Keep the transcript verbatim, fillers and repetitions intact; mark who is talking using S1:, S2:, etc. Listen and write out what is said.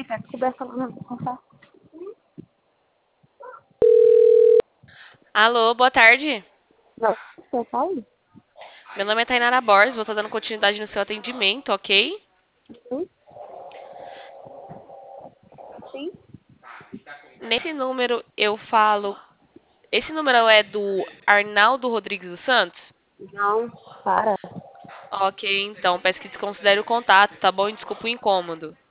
S1: fica coberta lá no sofá.
S2: Alô, boa tarde.
S1: Não, você fala?
S2: Meu nome é Tainara Borges, vou estar dando continuidade no seu atendimento, ok?
S1: Sim. Sim.
S2: Nesse número eu falo. Esse número é do Arnaldo Rodrigues dos Santos?
S1: Não, para.
S2: Ok, então peço que desconsidere o contato, tá bom? E desculpa o incômodo.